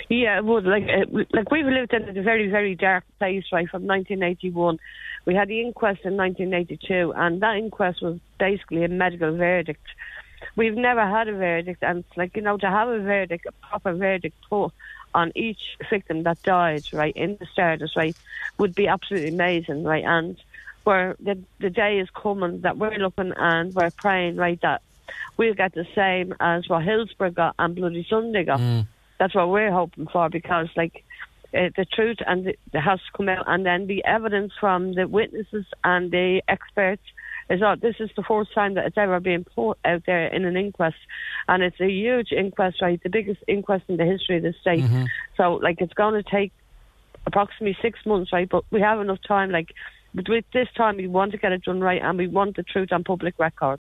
Yeah, it would. Like we've lived in a very, very dark place, right, from 1981. We had the inquest in 1982, and that inquest was basically a medical verdict. We've never had a verdict, and it's like, to have a verdict, a proper verdict put on each victim that died, right, in the Stardust, right, would be absolutely amazing, right, and where the day is coming that we're looking and we're praying, right, that we'll get the same as what Hillsborough got and Bloody Sunday got. That's what we're hoping for, because, the truth it has to come out, and then the evidence from the witnesses and the experts is that this is the first time that it's ever been put out there in an inquest, and it's a huge inquest, right, the biggest inquest in the history of the state. So, it's going to take approximately 6 months, right, but we have enough time, but with this time we want to get it done right, and we want the truth on public record.